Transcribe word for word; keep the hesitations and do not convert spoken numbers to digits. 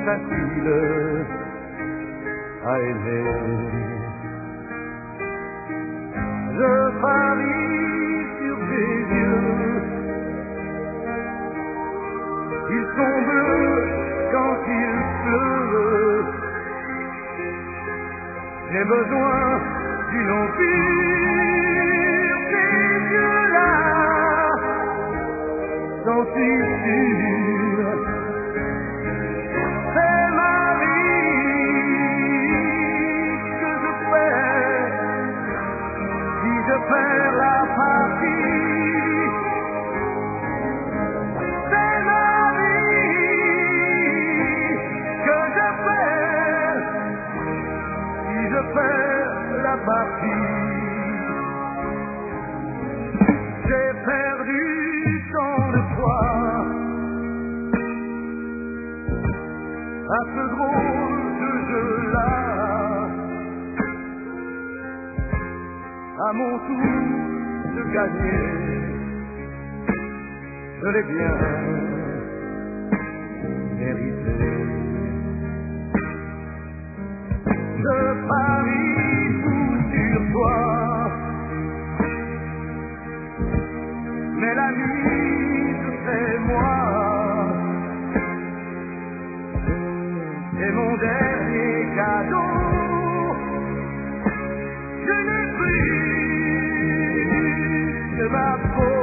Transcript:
facile à aimer. Je parie sur tes yeux, ils sont bleus quand il pleut. J'ai besoin d'une empire, ces yeux-là sont si sûrs. C'est ma vie que je perds si je perds la partie. C'est ma vie que je perds si je perds la partie. J'ai perdu tant de fois à ce drôle de jeu-là. À mon tour de gagner, je l'ai bien mérité. Je parie tout sur toi, mais la nuit c'est moi, c'est mon dernier cadeau. Je n'ai plus que ma peau.